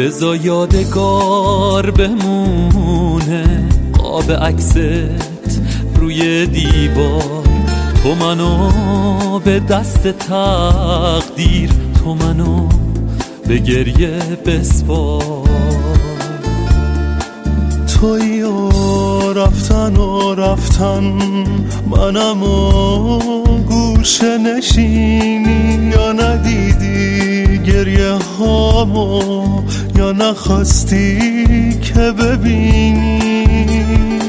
بذار یادگار بمونه قاب عکست روی دیوار. تو منو به دست تقدیر، تو منو به گریه بسپار. تویی و رفتن منم و گوشه نشینی. یا ندیدی گریه هامو یا نخواستی که ببینی.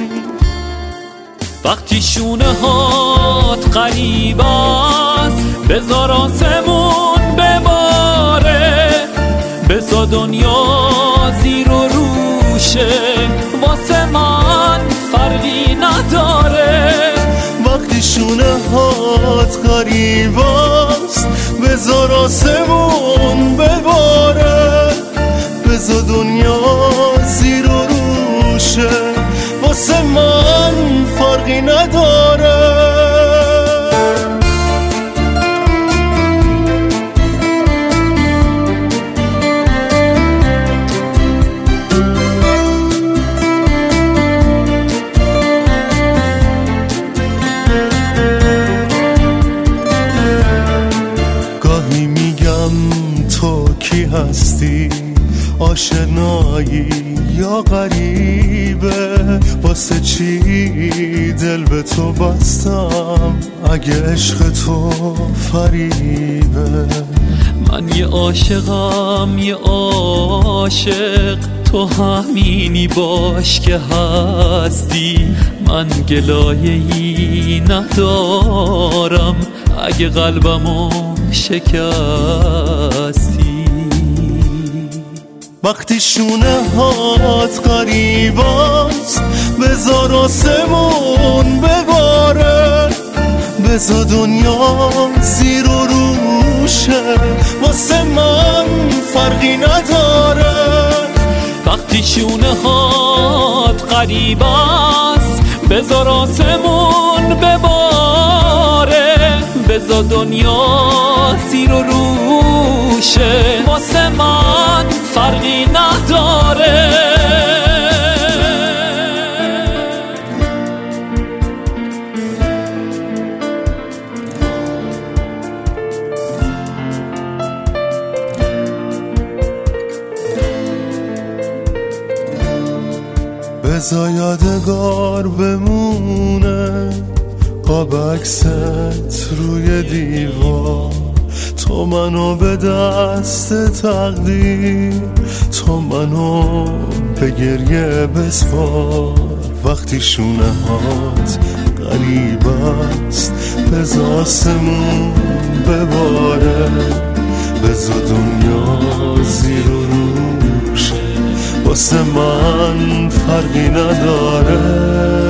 وقتی شونه هات غریب است بذار آسمون بباره. بذار دنیا زیر و روشه واسه من فرقی نداره. وقتی شونه هات غریب است بذار آسمون بباره. بذار دنیا زیر و روشه واسه من فرقی نداره. گاهی میگم تو کی هستی، آشنایی یا غریبه. واسه چی دل به تو بستم اگه عشق تو فریبه. من یه عاشقم یه عاشق، تو همینی باش که هستی. من گلایه‌ای ندارم اگه قلبمو شکستی. وقتی شونه هات غریب است بذار آسمون بباره. بذار دنیا زیر و روشه واسه من فرقی نداره. وقتی شونه هات غریب است بذار آسمون بباره. بذار دنیا زیر و روشه واسه من فرقی نداره. بذار یادگار بمونه قاب عکست روی دیوار. تو منو به دست تقدیر، تو منو به گریه بسپار. وقتی شونه هات غریب است بذار آسمون بباره. بذار دنیا زیر و روشه واسه من فرقی نداره.